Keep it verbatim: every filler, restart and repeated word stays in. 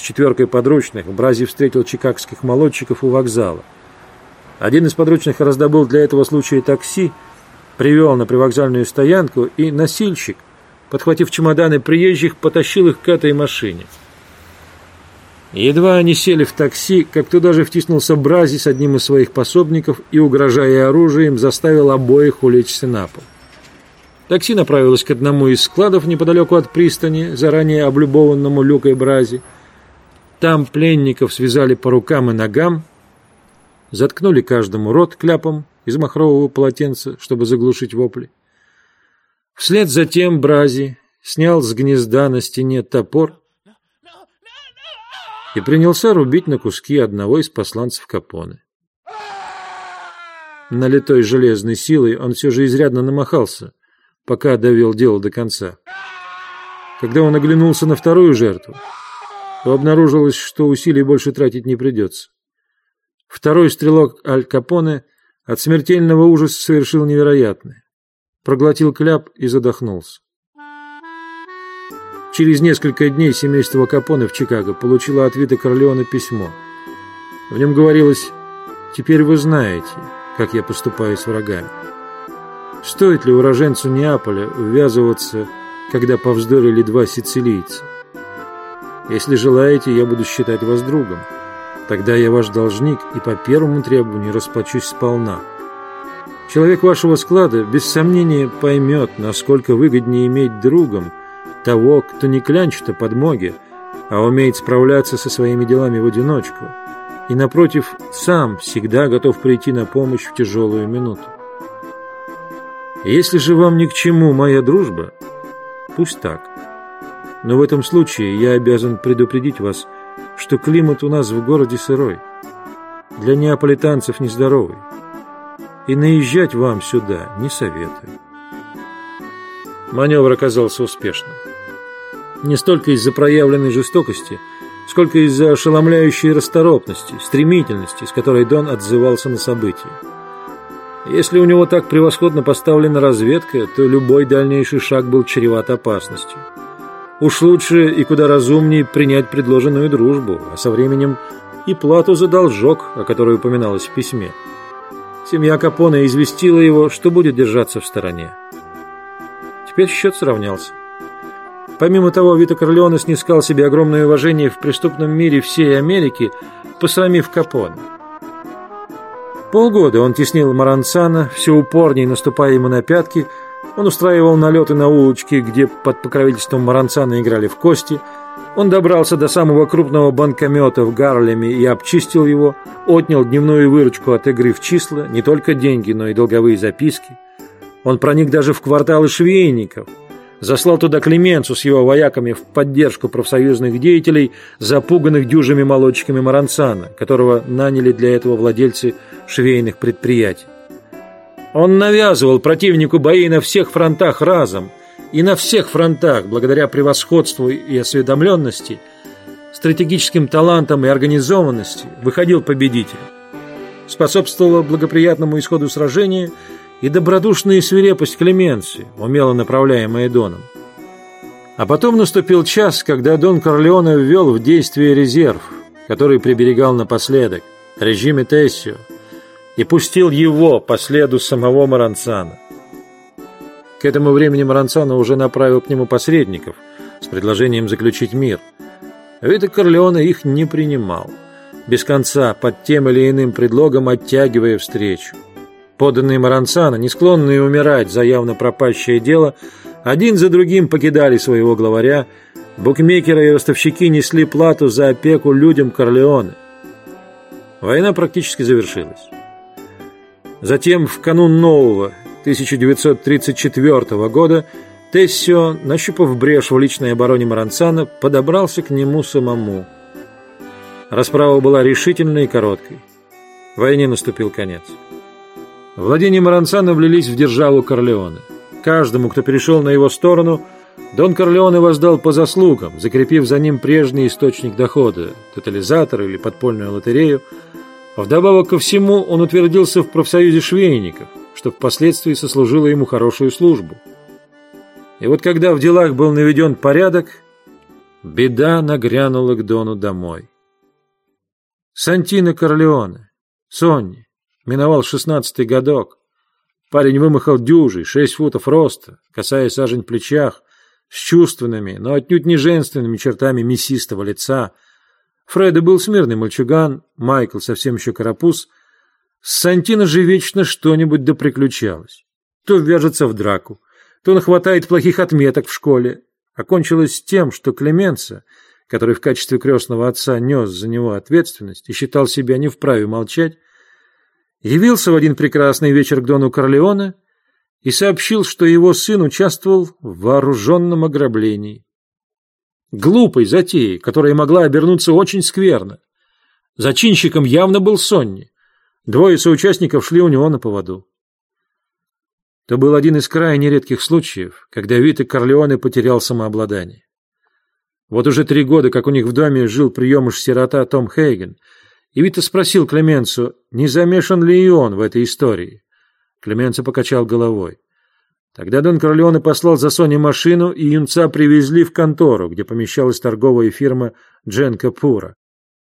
четверкой подручных Брази встретил чикагских молодчиков у вокзала. Один из подручных раздобыл для этого случая такси, привел на привокзальную стоянку, и носильщик, подхватив чемоданы приезжих, потащил их к этой машине. Едва они сели в такси, как туда же втиснулся Брази с одним из своих пособников и, угрожая оружием, заставил обоих улечься на пол. Такси направилось к одному из складов неподалеку от пристани, заранее облюбованному Люкой Брази. Там пленников связали по рукам и ногам, заткнули каждому рот кляпом из махрового полотенца, чтобы заглушить вопли. Вслед за тем Брази снял с гнезда на стене топор и принялся рубить на куски одного из посланцев Капоне. Налитой железной силой он все же изрядно намахался, пока довел дело до конца. Когда он оглянулся на вторую жертву, то обнаружилось, что усилий больше тратить не придется. Второй стрелок Аль Капоне от смертельного ужаса совершил невероятное. Проглотил кляп и задохнулся. Через несколько дней семейство Капоне в Чикаго получило от Вито Корлеоне письмо. В нем говорилось: «Теперь вы знаете, как я поступаю с врагами. Стоит ли уроженцу Неаполя ввязываться, когда повздорили два сицилийца? Если желаете, я буду считать вас другом. Тогда я ваш должник и по первому требованию расплачусь сполна. Человек вашего склада без сомнения поймет, насколько выгоднее иметь другом того, кто не клянчит о подмоге, а умеет справляться со своими делами в одиночку, и, напротив, сам всегда готов прийти на помощь в тяжелую минуту. Если же вам ни к чему моя дружба, пусть так. Но в этом случае я обязан предупредить вас, что климат у нас в городе сырой, для неаполитанцев нездоровый, и наезжать вам сюда не советую». Маневр оказался успешным. Не столько из-за проявленной жестокости, сколько из-за ошеломляющей расторопности, стремительности, с которой Дон отзывался на события. Если у него так превосходно поставлена разведка, то любой дальнейший шаг был чреват опасностью. Уж лучше и куда разумнее принять предложенную дружбу, а со временем и плату за должок, о которой упоминалось в письме. Семья Капоне известила его, что будет держаться в стороне. Теперь счет сравнялся. Помимо того, Вито Корлеоне снискал себе огромное уважение в преступном мире всей Америки, посрамив Капоне. Полгода он теснил Маранцана, все упорнее наступая ему на пятки. Он устраивал налеты на улочки, где под покровительством Маранцана играли в кости. Он добрался до самого крупного банкомета в Гарлеме и обчистил его, отнял дневную выручку от игры в числа, не только деньги, но и долговые записки. Он проник даже в кварталы швейников, заслал туда Клеменцу с его вояками в поддержку профсоюзных деятелей, запуганных дюжими молодчиками Маранцана, которого наняли для этого владельцы швейных предприятий. Он навязывал противнику бои на всех фронтах разом, и на всех фронтах, благодаря превосходству и осведомленности, стратегическим талантам и организованности, выходил победителем. Способствовала благоприятному исходу сражения и добродушная свирепость Клеменции, умело направляемая Доном. А потом наступил час, когда Дон Корлеоне ввел в действие резерв, который приберегал напоследок, режиме Тессио, и пустил его по следу самого Маранцана. К этому времени Маранцано уже направил к нему посредников с предложением заключить мир. Вито Корлеоне их не принимал, без конца под тем или иным предлогом оттягивая встречу. Подданные Маранцано, не склонные умирать за явно пропащее дело, один за другим покидали своего главаря. Букмекеры и ростовщики несли плату за опеку людям Корлеоне. Война практически завершилась. Затем, в канун нового тысяча девятьсот тридцать четвёртого года, Тессио, нащупав брешь в личной обороне Маранцана, подобрался к нему самому. Расправа была решительной и короткой. Войне наступил конец. Владения Маранцана влились в державу Корлеоне. Каждому, кто перешел на его сторону, Дон Корлеоне воздал по заслугам, закрепив за ним прежний источник дохода – тотализатор или подпольную лотерею. Вдобавок ко всему, он утвердился в профсоюзе швейников, что впоследствии сослужило ему хорошую службу. И вот когда в делах был наведен порядок, беда нагрянула к Дону домой. Сантино Корлеоне, Сонни, миновал шестнадцатый годок. Парень вымахал дюжий, шесть футов роста, касаясь сажень в плечах, с чувственными, но отнюдь не женственными чертами мясистого лица. Фредо был смирный мальчуган, Майкл совсем еще карапуз. С Сантино же вечно что-нибудь да приключалось. То ввяжется в драку, то нахватает плохих отметок в школе. Окончилось тем, что Клеменцо, который в качестве крестного отца нес за него ответственность и считал себя не вправе молчать, явился в один прекрасный вечер к Дону Корлеоне и сообщил, что его сын участвовал в вооруженном ограблении. Глупой затеей, которая могла обернуться очень скверно. Зачинщиком явно был Сонни. Двое соучастников шли у него на поводу. Это был один из крайне редких случаев, когда Вито Корлеоне потерял самообладание. Вот уже три года, как у них в доме жил приемыш-сирота Том Хейген, и Вито спросил Клеменцо, не замешан ли и он в этой истории. Клеменцо покачал головой. Тогда Дон Корлеоне послал за Сонни машину, и юнца привезли в контору, где помещалась торговая фирма Дженко Пура.